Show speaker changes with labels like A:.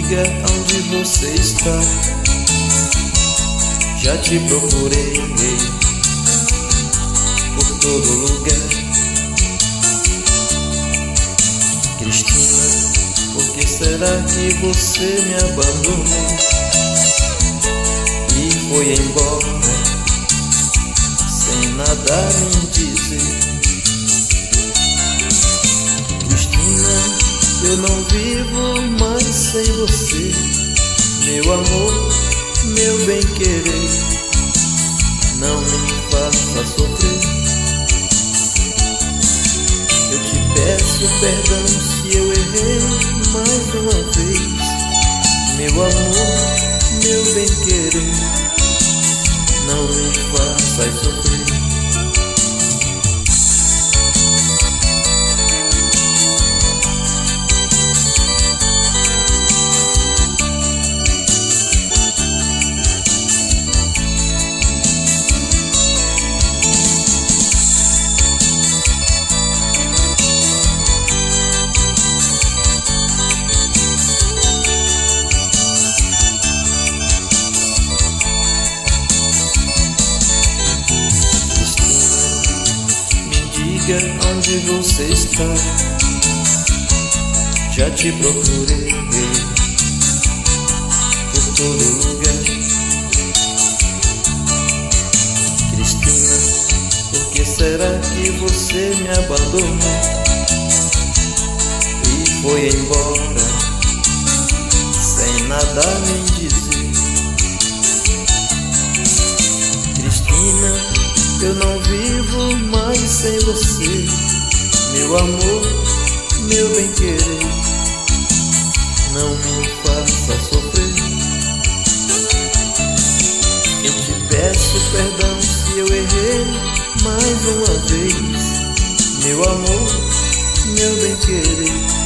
A: diga onde você está. Já te procurei por todo lugar. Cristina, por que será que você me abandonou e foi embora sem nada me dizer? Cristina, eu não vivo mais sem você. Meu amor, meu bem-querer, não me faça sofrer. Eu te peço perdão se eu errei mais uma vez. Meu amor, meu bem-querer, não me faça sofrer. Onde você está? Já te procurei por todo lugar. Cristina, por que será que você me abandonou e foi embora sem nada me dizer? Cristina, eu não vivo mais sem você. Meu amor, meu bem-querer, não me faça sofrer. Eu te peço perdão se eu errei mais uma vez. Meu amor, meu bem-querer,